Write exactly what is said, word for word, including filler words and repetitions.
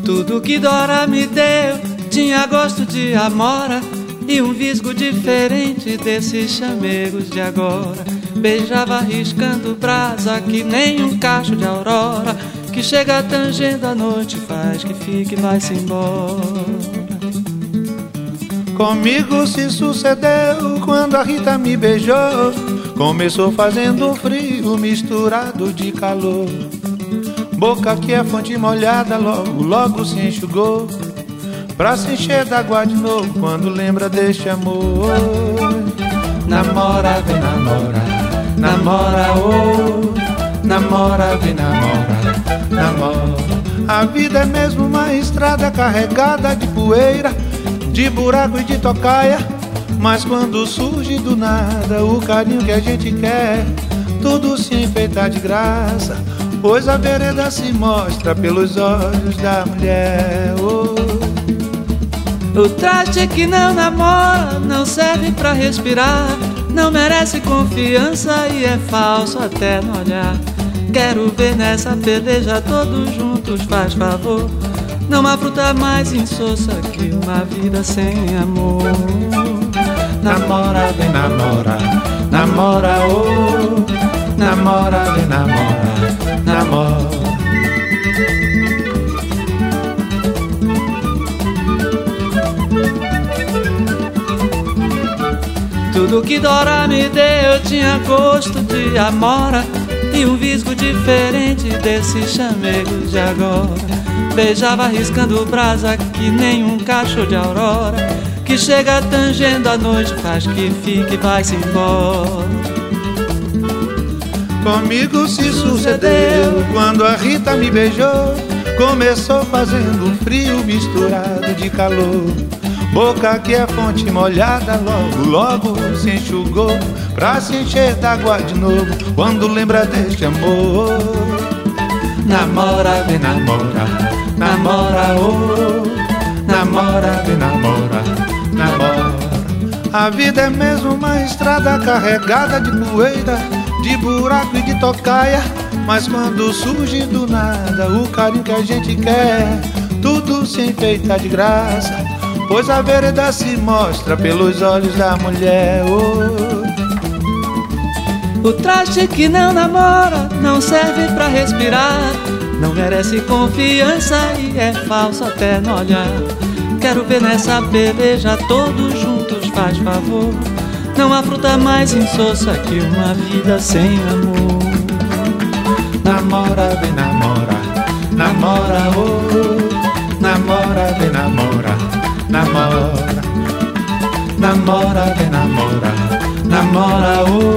Tudo que Dora me deu tinha gosto de amora e um visgo diferente desses chamegos de agora. Beijava riscando brasa que nem um cacho de aurora, que chega tangendo a noite, faz que fique e vai-se embora. Comigo se sucedeu quando a Rita me beijou. Começou fazendo frio misturado de calor. Boca que é fonte molhada logo, logo se enxugou, pra se encher d'água de novo quando lembra deste amor. Namora, vem namora, namora, oh, namora, vem namora, namora. A vida é mesmo uma estrada carregada de poeira, de buraco e de tocaia, mas quando surge do nada o carinho que a gente quer, tudo se enfeita de graça, pois a vereda se mostra pelos olhos da mulher. Oh. O traste que não namora não serve pra respirar, não merece confiança e é falso até no olhar. Quero ver nessa peleja todos juntos, faz favor. Não há fruta mais insossa que uma vida sem amor. Namora, vem namora, namora, oh, namora, vem namora, namora. Tudo que Dora me deu tinha gosto de amora e um visgo diferente desses chamegos de agora. Beijava riscando brasa que nem um cacho de aurora, que chega tangendo a noite, faz que fique e vai-se embora. Comigo se sucedeu quando a Rita me beijou. Começou fazendo frio misturado de calor. Boca que é fonte molhada logo, logo se enxugou, pra se encher d'água de novo quando lembra deste amor. Namora, vem namora, namora, oh, namora, vem namora, namora. A vida é mesmo uma estrada carregada de poeira, de buraco e de tocaia, mas quando surge do nada o carinho que a gente quer, tudo se enfeita de graça, pois a vereda se mostra pelos olhos da mulher. Oh. O traste que não namora não serve pra respirar, não merece confiança e é falso até no olhar. Quero ver nessa peleja todos juntos, faz favor. Não há fruta mais insossa que uma vida sem amor. Namora, vem namora, namora, oh, namora, vem namora, namora. Namora, vem namora, namora, oh.